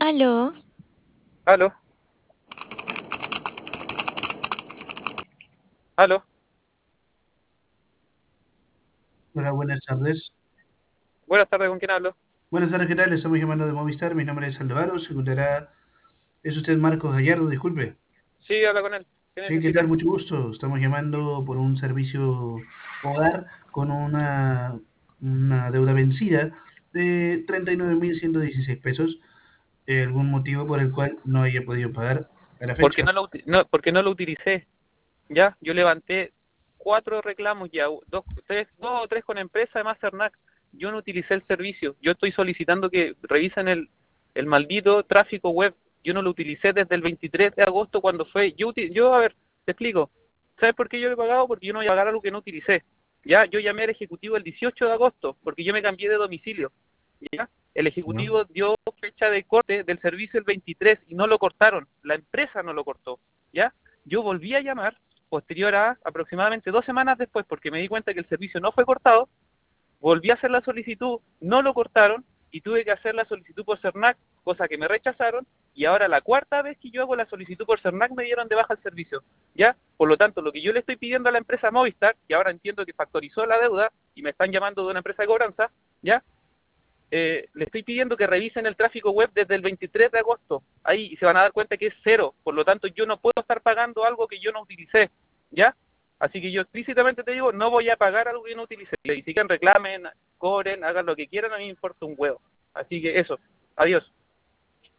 Aló, Aló, aló. Hola, buenas tardes. Buenas tardes, ¿con quién hablo? Buenas tardes, ¿qué tal? Le estamos llamando de Movistar. Mi nombre es Alvaro. Se encontrará. Es usted Marcos Gallardo, disculpe. Sí, habla con él. ¿Qué Sí, ¿qué tal? necesita? Mucho gusto. Estamos llamando por un servicio hogar con una deuda vencida de 39.116 pesos. ¿Algún motivo por el cual no haya podido pagar a la Porque fecha? porque no lo utilicé. Ya, yo levanté 4 reclamos ya, dos o tres con empresa de Masternac. Yo no utilicé el servicio. Yo estoy solicitando que revisen el maldito tráfico web. Yo no lo utilicé desde el 23 de agosto cuando fue. A ver, te explico. ¿Sabes por qué yo lo he pagado? Porque yo no voy a pagar algo que no utilicé. Ya, yo llamé al ejecutivo el 18 de agosto porque yo me cambié de domicilio. ¿Ya? El ¿No? ejecutivo dio fecha de corte del servicio el 23 y no lo cortaron. La empresa no lo cortó. ¿Ya? Yo volví a llamar posterior a aproximadamente 2 semanas después, porque me di cuenta que el servicio no fue cortado, volví a hacer la solicitud, no lo cortaron y tuve que hacer la solicitud por CERNAC, cosa que me rechazaron, y ahora la cuarta vez que yo hago la solicitud por CERNAC me dieron de baja el servicio, ¿ya? Por lo tanto, lo que yo le estoy pidiendo a la empresa Movistar, que ahora entiendo que factorizó la deuda y me están llamando de una empresa de cobranza, ¿ya? Le estoy pidiendo que revisen el tráfico web desde el 23 de agosto. Ahí se van a dar cuenta que es cero. Por lo tanto, yo no puedo estar pagando algo que yo no utilicé. ¿Ya? Así que yo explícitamente te digo, no voy a pagar algo que no utilicé. Y si quieren reclamen, cobren, hagan lo que quieran, a mí me importa un huevo. Así que eso. Adiós.